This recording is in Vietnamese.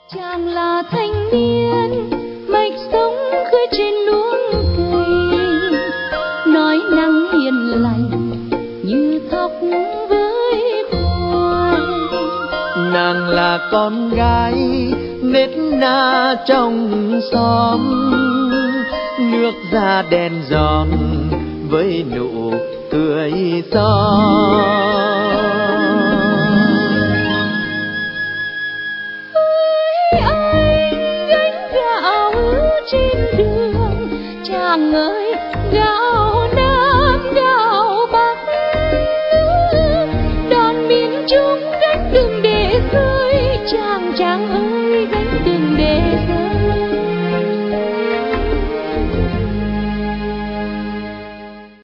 Chàng là thanh niên mạch sống khơi trên luống cây, nói năng hiền lành như thóc với khoai. Nàng là con gái nết na trong xóm, nước da đen giòn với nụ cười son.